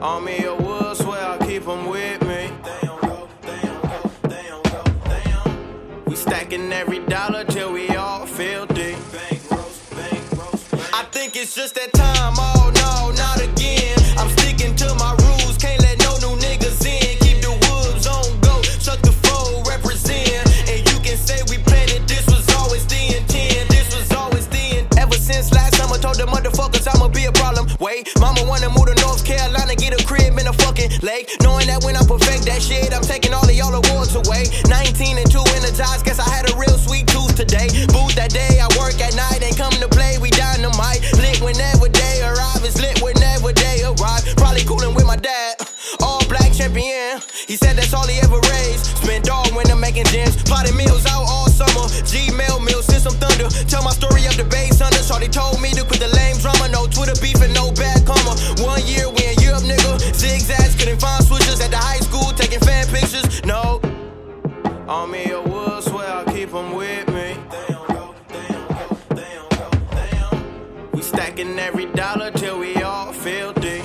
On me a wood, swear I keep them with me. We stacking every dollar till we all feel deep. I think it's just that time, oh no, not again. I'm sticking to my rules, can't let no new niggas in. Keep the wolves on go, shut the foe, represent. And you can say we planned it, this was always the intent. This was always the intent. Ever since last summer, told the motherfuckers I'ma be a problem. Wait, mama wanna move to North Carolina, get a crib in a fucking lake. Knowing that when I perfect that shit, I'm taking all of y'all awards away. 19 and 2 energized, guess I had a real sweet tooth today. Booth that day, I work at night, ain't coming to play, we dynamite. Lit whenever they arrive, it's lit whenever they arrive. Probably coolin' with my dad, all black champion. He said that's all he ever raised. Spent dog when I'm making gems, plotting meals out all summer. Gmail meals, send some thunder. Tell my story up the base under. Shorty told me to quit the lame drama, no Twitter beef and no bad karma. 1 year we in Europe, nigga. Zigzags, couldn't find switches at the high school, taking fan pictures. No, on me a wood, swear I keep them with me. We stacking every dollar till we all feel deep.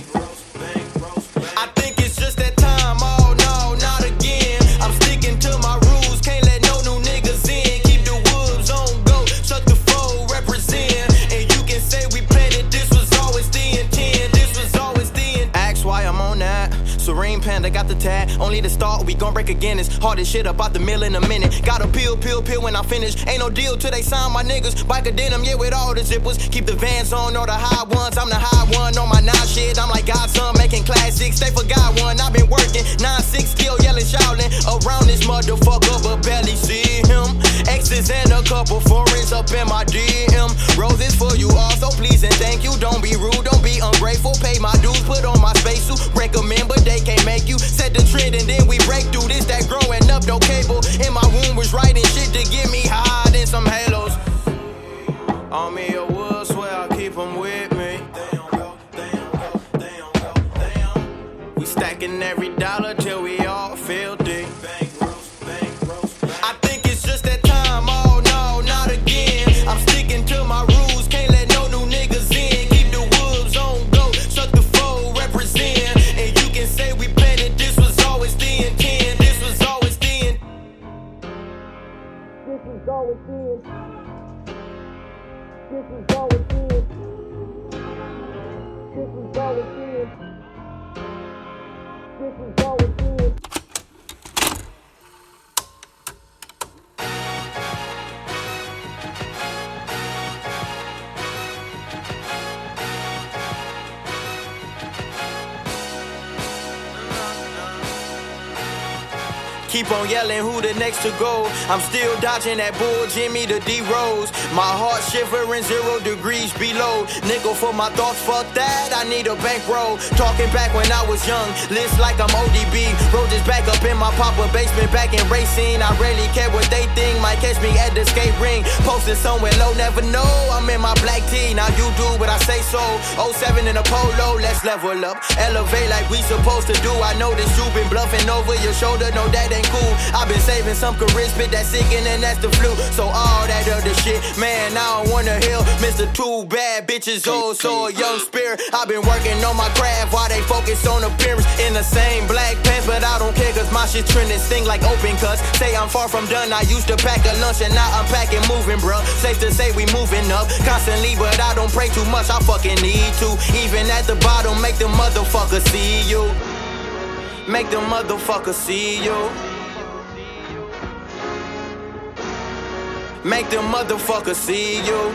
I think it's just that time, oh no, not again. I'm sticking to my rules, can't let no new niggas in. Keep the wolves on go, shut the foe, represent. And you can say we planned it, this was always the intent. This was always the intent. Ask why I'm on that. Serene Panda got the tag, only the start, we gon' break again. It's hard as shit about the mill in a minute. Gotta peel when I finish. Ain't no deal till they sign my niggas. Biker denim, yeah, with all the zippers. Keep the Vans on, all the high ones. I'm the high one on my 9 shit. I'm like Godson, making classics. They forgot one, I've been working. 9-6, still yelling, shouting around this motherfucker, but barely see him. X's and a couple foreigns up in my DM. Roses for you all, so please and thank you. Don't be rude, don't be ungrateful. Pay my dues, put on my spacesuit. Recommend, but they can't make you. Set the trend and then we break through this. That growing up, no cable. In my womb was writing shit to get me high than some halos. On me a wood, swear I keep them with me. We stacking every dollar till we all feel deep. I think it's just that time, oh no, not again. I'm sticking to my rules, can't let no new niggas in. Keep the wolves on go, shut the foe, represent. And you can say we planned it, this was always the intent. This was always the intent. This was always the intent. This was always the intent. This was always the intent. This was always the intent. Keep on yelling who the next to go. I'm still dodging that bull, Jimmy the D-Rose. My heart shivering 0 degrees below. Nickel for my thoughts, fuck that, I need a bankroll. Talking back when I was young, list like I'm ODB. Rolled this back up in my papa basement, back in racing. I rarely care what they think, might catch me at the skate ring. Posted somewhere low, never know, I'm in my black tee. Now you do what I say so. 07 in a polo, let's level up. Elevate like we supposed to do. I know that you been bluffing over your shoulder, no that ain't cool. I've been saving some career spit that's sick and then that's the flu. So all that other shit, man, I don't wanna hear Mr. Too Bad Bitches, oh, so a young spirit. I've been working on my craft while they focus on appearance. In the same black pants, but I don't care cause my shit trending, sting like open cuts. Say I'm far from done, I used to pack a lunch and now I'm packing moving, bruh. Safe to say we moving up constantly, but I don't pray too much, I fucking need to. Even at the bottom, make the motherfucker see you. Make the motherfucker see you. Make them motherfuckers see you.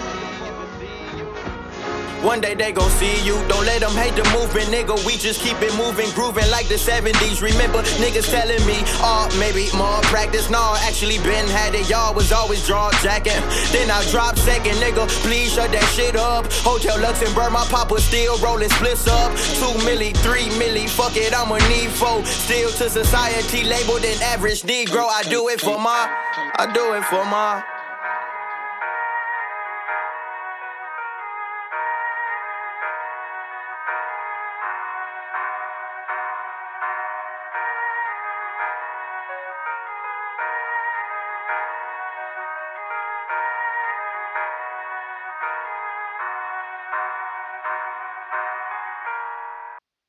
One day they gon' see you. Don't let them hate the movement, nigga. We just keep it moving, grooving like the 70s. Remember niggas telling me, oh, maybe more practice. No, actually been had it. Y'all was always draw jacket. Then I drop second, nigga. Please shut that shit up. Hotel Luxembourg, my papa still rolling splits up. 2 milli, 3 milli, fuck it, I'ma need 4. Still to society labeled an average Negro. I do it for my